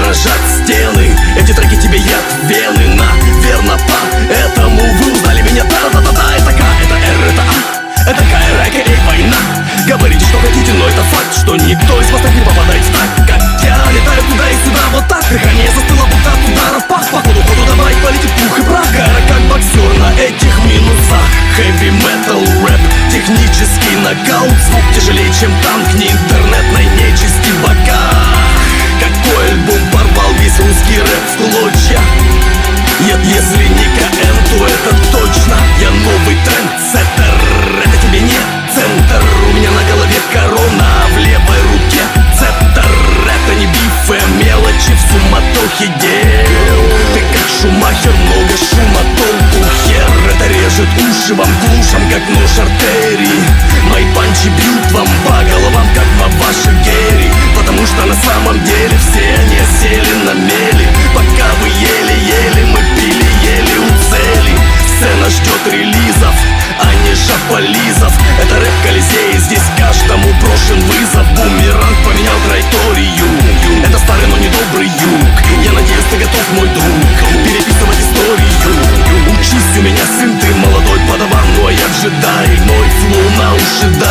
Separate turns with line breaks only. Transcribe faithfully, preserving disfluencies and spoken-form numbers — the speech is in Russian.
дрожат стены. Эти треки тебе яд в вены. Наверно, поэтому вы узнали меня. Да-да-да-да, это К, это Р, это А, это К, Р, А, К, война. Говорите, что хотите, но это факт, что никто из вас так не попадает в так, как я. Летаю туда и сюда, вот так. Дыхание застыло, будто от ударов пах. Походу, ходу давай полетит пух и прах. Гора как боксер на этих минусах. Хэви метал рэп, технический нокаут. Звук тяжелее, чем танк, не интернетной нечисти бока. Какой альбом порвал весь русский рэп в клочья? Нет, если не КН, то это точно. Я новый трендсеттер, это тебе не центр. У меня на голове корона, а в левой руке цептер. Это не бифы, мелочи в суматохе дел. Ты как Шумахер, много шума, толку хер. Это режет уши вам глушам, как нож артерий. Мои панчи бьют вам по головам, как на ваши гери. Потому что на самом деле все они сели на мели. Пока вы ели-ели, мы пили-ели у цели. Сцена ждет релизов, а не шаполизов. Это рэп-колизей, здесь каждому брошен вызов. Бумеранг поменял траекторию. Это старый, но не добрый юг. Я надеюсь, ты готов, мой друг, переписывать историю. Учись у меня, сын, ты молодой подаван. Ну а я джедай, мой флоу на уши дай.